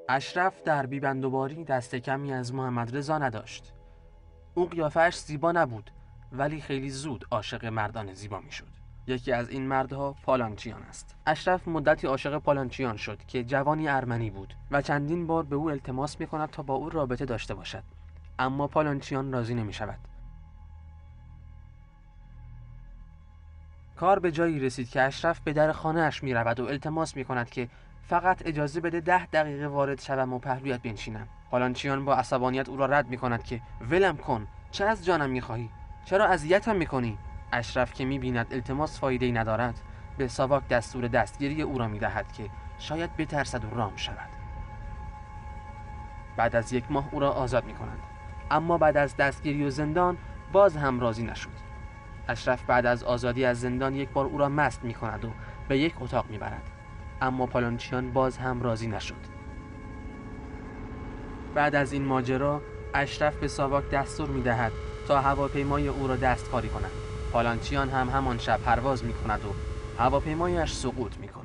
اشرف در بیبندوباری دست کمی از محمد رضا نداشت. او قیافه‌اش زیبا نبود، ولی خیلی زود عاشق مردان زیبا میشد. یکی از این مردها پالانچیان است. اشرف مدتی عاشق پالانچیان شد که جوانی ارمنی بود و چندین بار به او التماس می‌کند تا با او رابطه داشته باشد، اما پالانچیان راضی نمی‌شود. کار به جایی رسید که اشرف به در خانه‌اش می‌رود و التماس می‌کند که فقط اجازه بده 10 دقیقه وارد شوم و پهلویت بنشینم. پالانچیان با عصبانیت او را رد می‌کند که ولم کن، چه از جانم می‌خواهی؟ چرا اذیتم می‌کنی؟ اشرف که می‌بیند التماس فایده‌ای ندارد، به ساواک دستور دستگیری او را می‌دهد که شاید بترسد و رام شود. بعد از 1 ماه او را آزاد می‌کنند، اما بعد از دستگیری و زندان باز هم راضی نشد. اشرف بعد از آزادی از زندان 1 بار او را مست می‌کند و به 1 اتاق می‌برد، اما پالانچیان باز هم راضی نشد. بعد از این ماجرا اشرف به ساواک دستور می‌دهد تا هواپیمای او را دستکاری کند. پالانچیان هم همان شب پرواز می‌کند و هواپیمایش سقوط می‌کند.